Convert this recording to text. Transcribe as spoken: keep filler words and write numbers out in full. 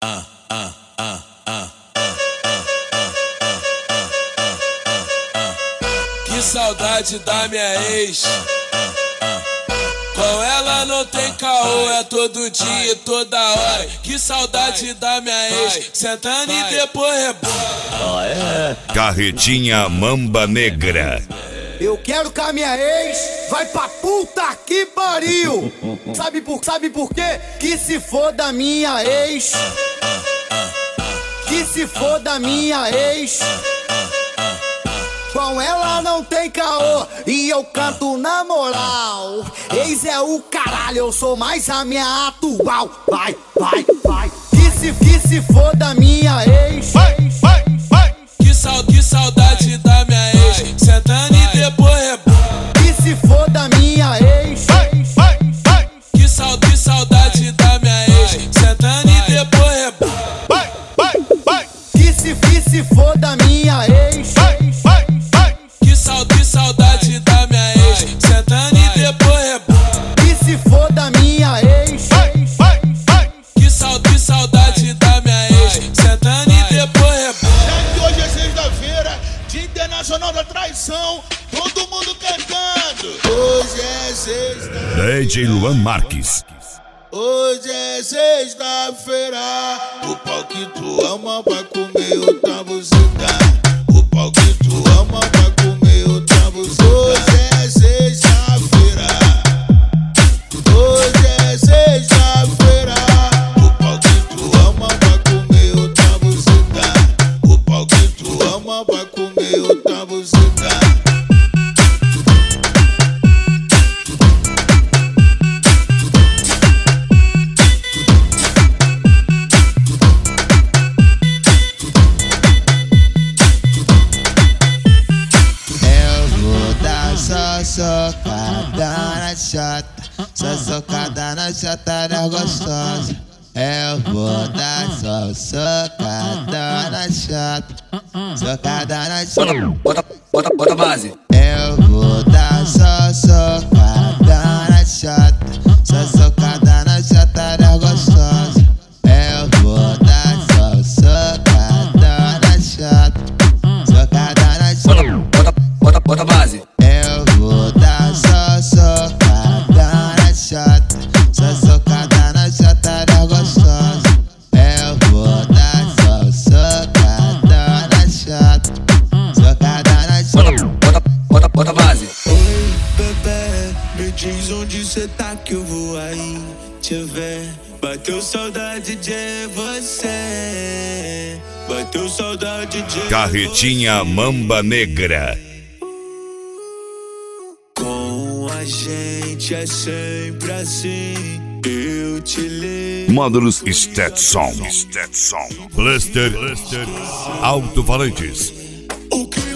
Que saudade da minha ex. Com ela não tem caô, é todo dia e toda hora. Que saudade da minha ex, sentando e depois rebola. Carretinha Mamba Negra. Eu quero que a minha ex vai pra puta que pariu. Sabe por, sabe por quê? Que se for da minha ex. Que se for da minha ex. Com ela não tem caô e eu canto na moral. Ex é o caralho, eu sou mais a minha atual. Vai, vai, vai. Que se, que se for da minha ex. Vai, vai, vai. Que, sal, que saudade da minha ex, sentando e depois rebola. Que se for da minha ex. Vai, vai, vai. Que, sal, que saudade da minha ex, sentando e depois rebola. Vai, vai, vai. Que se, que se for da minha ex. Vai, vai, vai. Que, sal, que saudade da minha ex, sentando e depois rebola. Que se for da minha ex. Vai, vai, vai. Que, sal, que saudade da minha ex, sentando e depois rebola. Já que hoje é sexta-feira, Dia Internacional da Traição, todo mundo cantando. Hoje é sexta. D J Luan Marques. Hoje é sexta-feira. O pau que tu ama vai comer outra buceta. O pau que tu ama vai comer outra buceta. Hoje é sexta-feira. Hoje é sexta-feira. O pau que tu ama vai comer outra buceta. O pau que tu ama vai comer outra buceta. Socada na chata, só socada na chata da gostosa. Eu vou dar só socada na chata, socada na chata. Bota, bota, bota a base. Eu vou dar só socada na chata, só socada na chata da gostosa. Eu vou dar só socada na chata, socada na chata. Bota, bota, bota a base. Eu vou dar só socada na chata, só socada na chata da gostosa. Eu vou dar só socada na chata, socada na chata. Bota, bota, bota a base. Oi, bebê, me diz onde cê tá que eu vou aí te ver. Bateu saudade de você, bateu saudade de Carretinha Mamba Negra. Com a gente é sempre assim, eu te ligo. Módulos Stetson. Stetson. Cluster. Alto-falantes. O que